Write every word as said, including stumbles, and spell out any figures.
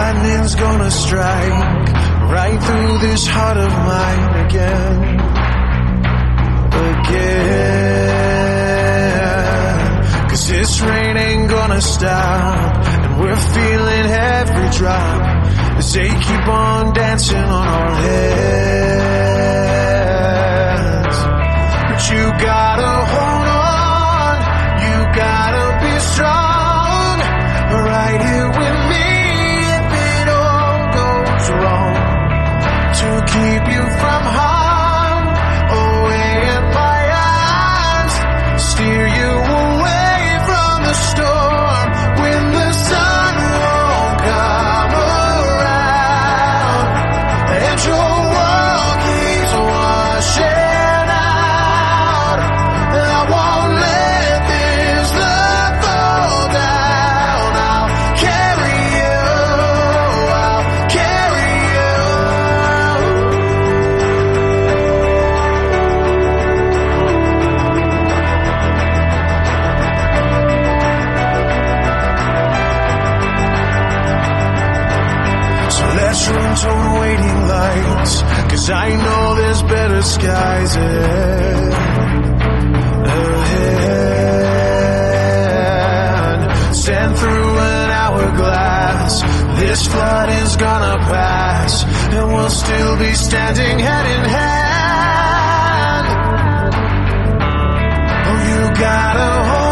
lightning's gonna strike right through this heart of mine again, again. Cause this rain ain't gonna stop, and we're feeling every drop as they keep on dancing on our heads. But you gotta hold on, you gotta be strong, right here with me if it all goes wrong, to keep you from harm, away at my eyes, steer you away from the storm when the sun won't come around, and your world keeps washing out. I won't let this love fall down. I'll carry you, I'll carry you. So let's run toward waiting lights, cause I know there's better skies ahead, ahead. Stand through an hourglass, this flood is gonna pass, and we'll still be standing hand in hand. Oh, you gotta hold